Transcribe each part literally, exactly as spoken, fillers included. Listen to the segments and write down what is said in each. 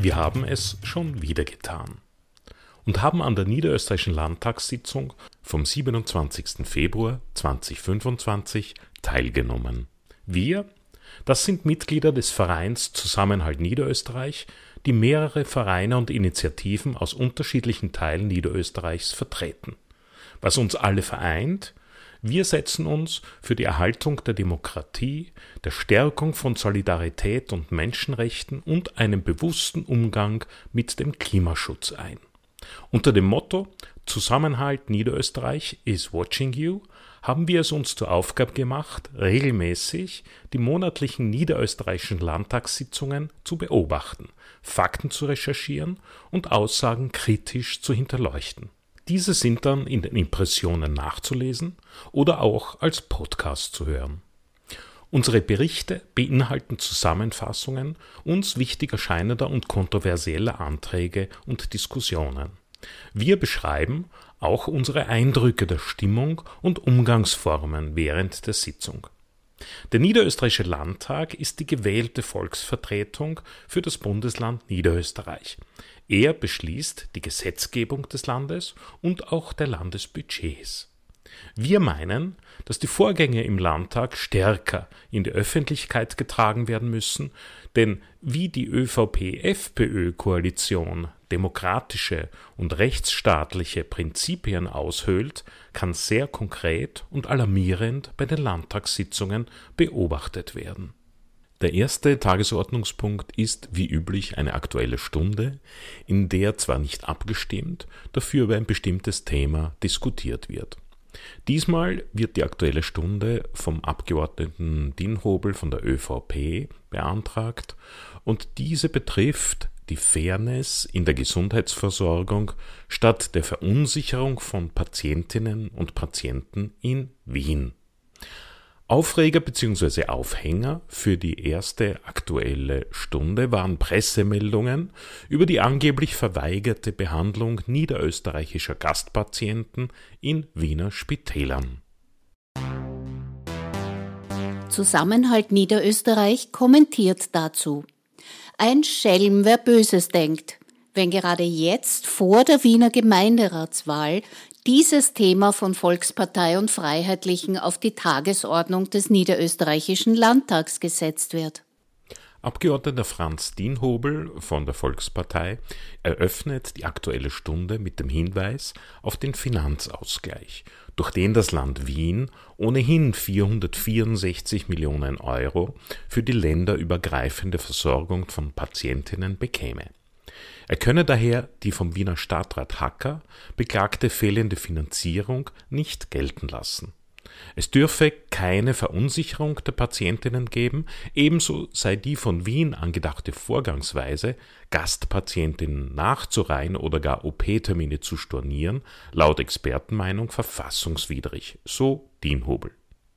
Wir haben es schon wieder getan und haben an der niederösterreichischen Landtagssitzung vom siebenundzwanzigsten Februar zweitausendfünfundzwanzig teilgenommen. Wir, das sind Mitglieder des Vereins Zusammenhalt Niederösterreich, die mehrere Vereine und Initiativen aus unterschiedlichen Teilen Niederösterreichs vertreten. Was uns alle vereint: wir setzen uns für die Erhaltung der Demokratie, der Stärkung von Solidarität und Menschenrechten und einem bewussten Umgang mit dem Klimaschutz ein. Unter dem Motto Zusammenhalt Niederösterreich is watching you haben wir es uns zur Aufgabe gemacht, regelmäßig die monatlichen niederösterreichischen Landtagssitzungen zu beobachten, Fakten zu recherchieren und Aussagen kritisch zu hinterleuchten. Diese sind dann in den Impressionen nachzulesen oder auch als Podcast zu hören. Unsere Berichte beinhalten Zusammenfassungen uns wichtig erscheinender und kontroversieller Anträge und Diskussionen. Wir beschreiben auch unsere Eindrücke der Stimmung und Umgangsformen während der Sitzung. Der Niederösterreichische Landtag ist die gewählte Volksvertretung für das Bundesland Niederösterreich. Er beschließt die Gesetzgebung des Landes und auch der Landesbudgets. Wir meinen, dass die Vorgänge im Landtag stärker in die Öffentlichkeit getragen werden müssen, denn wie die ÖVP-FPÖ-Koalition demokratische und rechtsstaatliche Prinzipien aushöhlt, kann sehr konkret und alarmierend bei den Landtagssitzungen beobachtet werden. Der erste Tagesordnungspunkt ist wie üblich eine Aktuelle Stunde, in der zwar nicht abgestimmt, dafür über ein bestimmtes Thema diskutiert wird. Diesmal wird die Aktuelle Stunde vom Abgeordneten Dinhobel von der ÖVP beantragt und diese betrifft die Fairness in der Gesundheitsversorgung statt der Verunsicherung von Patientinnen und Patienten in Wien. Aufreger bzw. Aufhänger für die erste Aktuelle Stunde waren Pressemeldungen über die angeblich verweigerte Behandlung niederösterreichischer Gastpatienten in Wiener Spitälern. Zusammenhalt Niederösterreich kommentiert dazu: Ein Schelm, wer Böses denkt, wenn gerade jetzt vor der Wiener Gemeinderatswahl dieses Thema von Volkspartei und Freiheitlichen auf die Tagesordnung des Niederösterreichischen Landtags gesetzt wird. Abgeordneter Franz Dinhobel von der Volkspartei eröffnet die Aktuelle Stunde mit dem Hinweis auf den Finanzausgleich, durch den das Land Wien ohnehin vierhundertvierundsechzig Millionen Euro für die länderübergreifende Versorgung von Patientinnen bekäme. Er könne daher die vom Wiener Stadtrat Hacker beklagte fehlende Finanzierung nicht gelten lassen. Es dürfe keine Verunsicherung der Patientinnen geben, ebenso sei die von Wien angedachte Vorgangsweise, Gastpatientinnen nachzureihen oder gar O P-Termine zu stornieren, laut Expertenmeinung verfassungswidrig, so Dinhobel.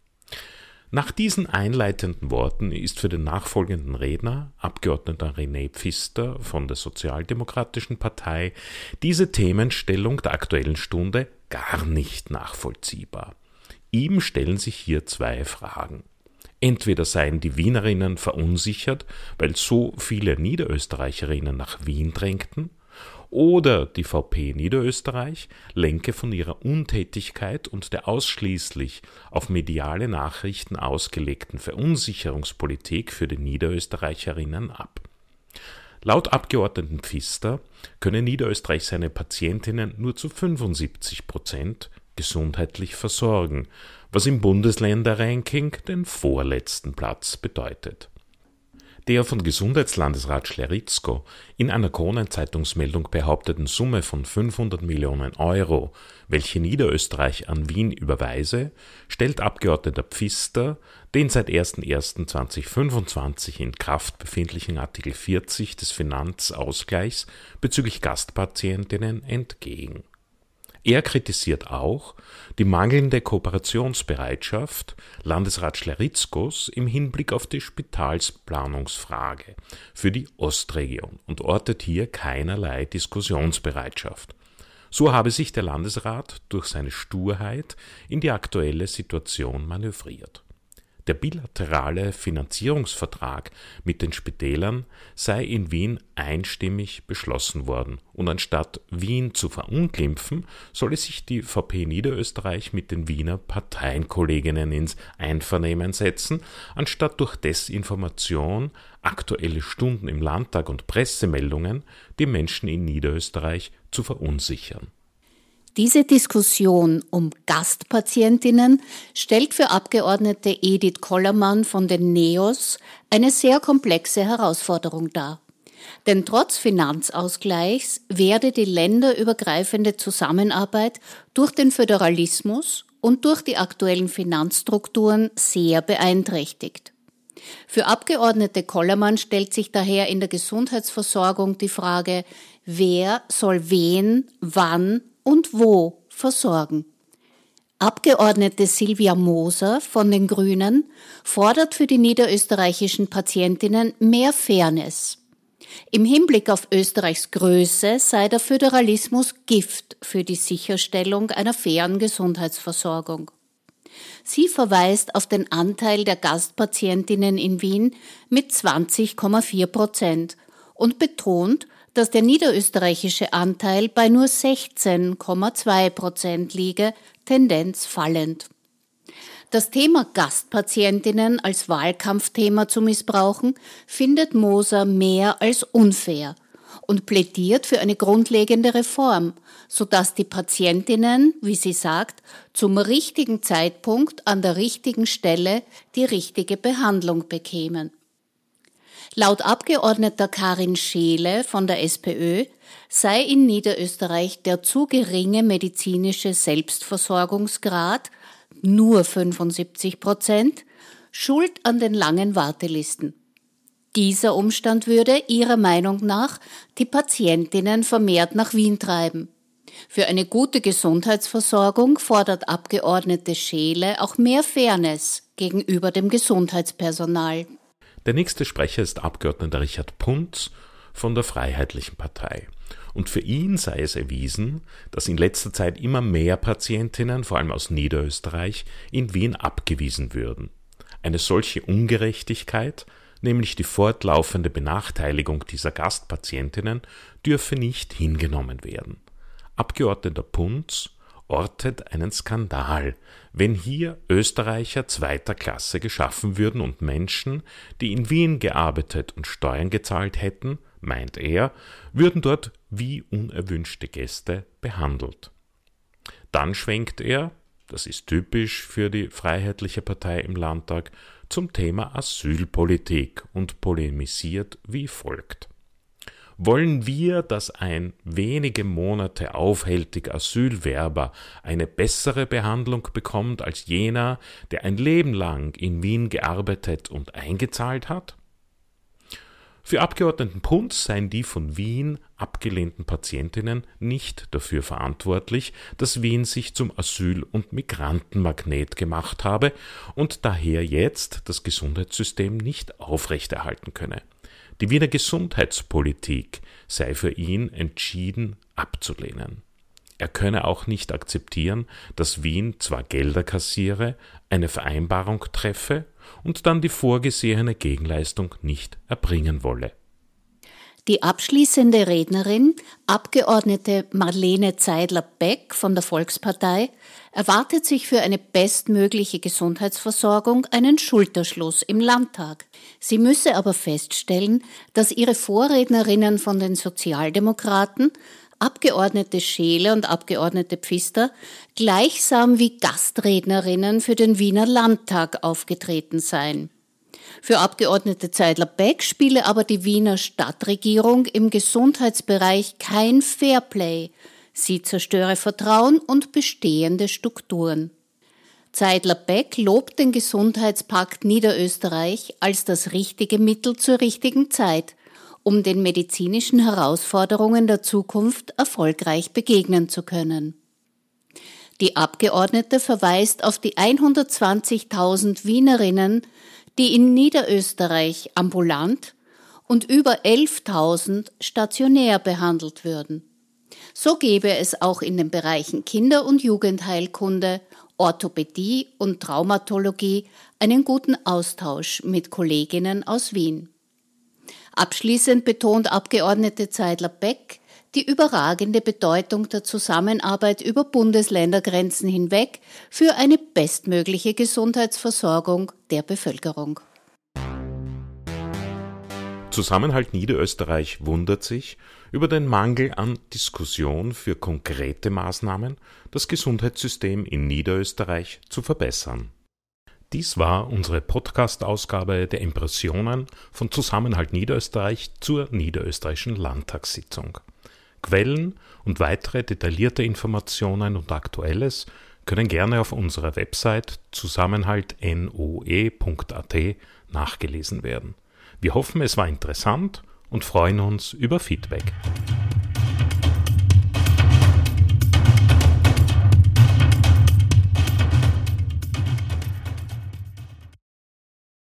Nach diesen einleitenden Worten ist für den nachfolgenden Redner, Abgeordneter René Pfister von der Sozialdemokratischen Partei, diese Themenstellung der Aktuellen Stunde gar nicht nachvollziehbar. Ihm stellen sich hier zwei Fragen. Entweder seien die Wienerinnen verunsichert, weil so viele Niederösterreicherinnen nach Wien drängten, oder die V P Niederösterreich lenke von ihrer Untätigkeit und der ausschließlich auf mediale Nachrichten ausgelegten Verunsicherungspolitik für die Niederösterreicherinnen ab. Laut Abgeordneten Pfister könne Niederösterreich seine Patientinnen nur zu fünfundsiebzig Prozent gesundheitlich versorgen, was im Bundesländerranking den vorletzten Platz bedeutet. Der von Gesundheitslandesrat Schleritzko in einer Kronenzeitungsmeldung behaupteten Summe von fünfhundert Millionen Euro, welche Niederösterreich an Wien überweise, stellt Abgeordneter Pfister den seit erster erster zweitausendfünfundzwanzig in Kraft befindlichen Artikel vierzig des Finanzausgleichs bezüglich Gastpatientinnen entgegen. Er kritisiert auch die mangelnde Kooperationsbereitschaft Landesrat Schleritzkos im Hinblick auf die Spitalsplanungsfrage für die Ostregion und ortet hier keinerlei Diskussionsbereitschaft. So habe sich der Landesrat durch seine Sturheit in die aktuelle Situation manövriert. Der bilaterale Finanzierungsvertrag mit den Spitälern sei in Wien einstimmig beschlossen worden und anstatt Wien zu verunglimpfen, solle sich die V P Niederösterreich mit den Wiener Parteienkolleginnen ins Einvernehmen setzen, anstatt durch Desinformation, Aktuelle Stunden im Landtag und Pressemeldungen die Menschen in Niederösterreich zu verunsichern. Diese Diskussion um Gastpatientinnen stellt für Abgeordnete Edith Kollermann von den NEOS eine sehr komplexe Herausforderung dar. Denn trotz Finanzausgleichs werde die länderübergreifende Zusammenarbeit durch den Föderalismus und durch die aktuellen Finanzstrukturen sehr beeinträchtigt. Für Abgeordnete Kollermann stellt sich daher in der Gesundheitsversorgung die Frage, wer soll wen, wann und wo versorgen. Abgeordnete Silvia Moser von den Grünen fordert für die niederösterreichischen Patientinnen mehr Fairness. Im Hinblick auf Österreichs Größe sei der Föderalismus Gift für die Sicherstellung einer fairen Gesundheitsversorgung. Sie verweist auf den Anteil der Gastpatientinnen in Wien mit zwanzig Komma vier Prozent und betont, dass der niederösterreichische Anteil bei nur sechzehn Komma zwei Prozent liege, Tendenz fallend. Das Thema Gastpatientinnen als Wahlkampfthema zu missbrauchen, findet Moser mehr als unfair und plädiert für eine grundlegende Reform, sodass die Patientinnen, wie sie sagt, zum richtigen Zeitpunkt an der richtigen Stelle die richtige Behandlung bekämen. Laut Abgeordneter Karin Scheele von der SPÖ sei in Niederösterreich der zu geringe medizinische Selbstversorgungsgrad, nur fünfundsiebzig Prozent, schuld an den langen Wartelisten. Dieser Umstand würde ihrer Meinung nach die Patientinnen vermehrt nach Wien treiben. Für eine gute Gesundheitsversorgung fordert Abgeordnete Scheele auch mehr Fairness gegenüber dem Gesundheitspersonal. Der nächste Sprecher ist Abgeordneter Richard Punz von der Freiheitlichen Partei. Und für ihn sei es erwiesen, dass in letzter Zeit immer mehr Patientinnen, vor allem aus Niederösterreich, in Wien abgewiesen würden. Eine solche Ungerechtigkeit, nämlich die fortlaufende Benachteiligung dieser Gastpatientinnen, dürfe nicht hingenommen werden. Abgeordneter Punz ortet einen Skandal, wenn hier Österreicher zweiter Klasse geschaffen würden und Menschen, die in Wien gearbeitet und Steuern gezahlt hätten, meint er, würden dort wie unerwünschte Gäste behandelt. Dann schwenkt er, das ist typisch für die Freiheitliche Partei im Landtag, zum Thema Asylpolitik und polemisiert wie folgt. Wollen wir, dass ein wenige Monate aufhältiger Asylwerber eine bessere Behandlung bekommt als jener, der ein Leben lang in Wien gearbeitet und eingezahlt hat? Für Abgeordneten Punz seien die von Wien abgelehnten Patientinnen nicht dafür verantwortlich, dass Wien sich zum Asyl- und Migrantenmagnet gemacht habe und daher jetzt das Gesundheitssystem nicht aufrechterhalten könne. Die Wiener Gesundheitspolitik sei für ihn entschieden abzulehnen. Er könne auch nicht akzeptieren, dass Wien zwar Gelder kassiere, eine Vereinbarung treffe und dann die vorgesehene Gegenleistung nicht erbringen wolle. Die abschließende Rednerin, Abgeordnete Marlene Zeidler-Beck von der Volkspartei, erwartet sich für eine bestmögliche Gesundheitsversorgung einen Schulterschluss im Landtag. Sie müsse aber feststellen, dass ihre Vorrednerinnen von den Sozialdemokraten, Abgeordnete Scheele und Abgeordnete Pfister, gleichsam wie Gastrednerinnen für den Wiener Landtag aufgetreten seien. Für Abgeordnete Zeidler-Beck spiele aber die Wiener Stadtregierung im Gesundheitsbereich kein Fairplay. Sie zerstöre Vertrauen und bestehende Strukturen. Zeidler-Beck lobt den Gesundheitspakt Niederösterreich als das richtige Mittel zur richtigen Zeit, um den medizinischen Herausforderungen der Zukunft erfolgreich begegnen zu können. Die Abgeordnete verweist auf die hundertzwanzigtausend Wienerinnen, die in Niederösterreich ambulant und über elftausend stationär behandelt würden. So gäbe es auch in den Bereichen Kinder- und Jugendheilkunde, Orthopädie und Traumatologie einen guten Austausch mit Kolleginnen aus Wien. Abschließend betont Abgeordnete Zeidler-Beck die überragende Bedeutung der Zusammenarbeit über Bundesländergrenzen hinweg für eine bestmögliche Gesundheitsversorgung der Bevölkerung. Zusammenhalt Niederösterreich wundert sich über den Mangel an Diskussion für konkrete Maßnahmen, das Gesundheitssystem in Niederösterreich zu verbessern. Dies war unsere Podcast-Ausgabe der Impressionen von Zusammenhalt Niederösterreich zur niederösterreichischen Landtagssitzung. Quellen und weitere detaillierte Informationen und Aktuelles können gerne auf unserer Website zusammenhalt noe punkt at nachgelesen werden. Wir hoffen, es war interessant und freuen uns über Feedback.